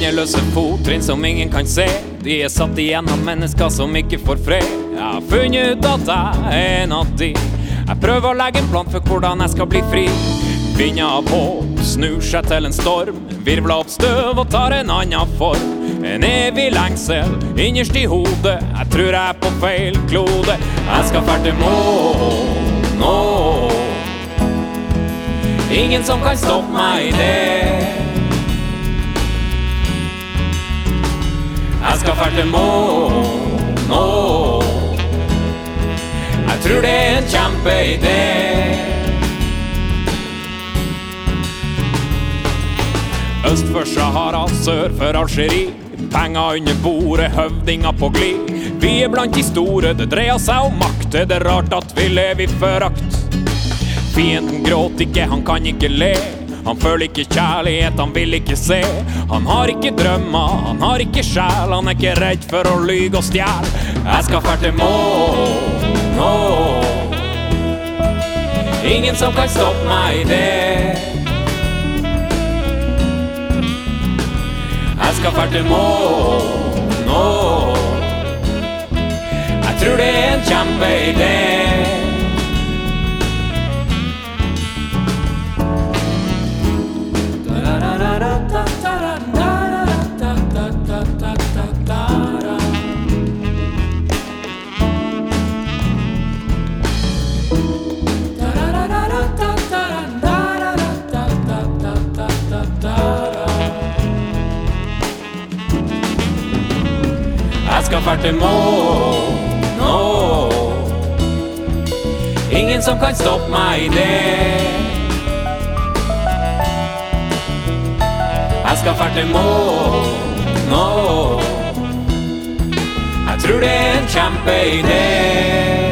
Endeløse fottrinn som ingen kan se. De satt igjen av mennesker som ikke får fred. Jeg har funnet ut at jeg en av de. Jeg prøver å legge en plan for hvordan jeg skal bli fri. Vinden av håp snur seg til en storm. Virvler opp støv og tar en annen form. En evig lengsel innerst i hodet. Jeg tror jeg er på feil klode. Jeg skal fære til mål nå. Ingen som kan stoppe meg i det. Jeg skal fære til mål nå. Jeg tror det er en kjempeidé. Øst for Sahara, sør for Algerie. Penger under bordet, høvdinger på glid. Vi er blant de store, det dreier seg om makt. Det er rart at vi lever i forakt. Fienden gråter ikke, han kan ikke le. Han føler ikke kjærlighet, han vil ikke se. Han har ikke drømmer, han har ikke sjæl. Han er ikke redd for å lyge og stjæle. Jeg skal fære til mål nå. Ingen som kan stoppe meg i det. Jeg skal fære til mål nå. Jeg tror det er en kjempeidé. Jeg skal fære til mål nå. Ingen som kan stoppe meg i det. Jeg skal fære til mål nå. Jeg tror det er en kjempeidé.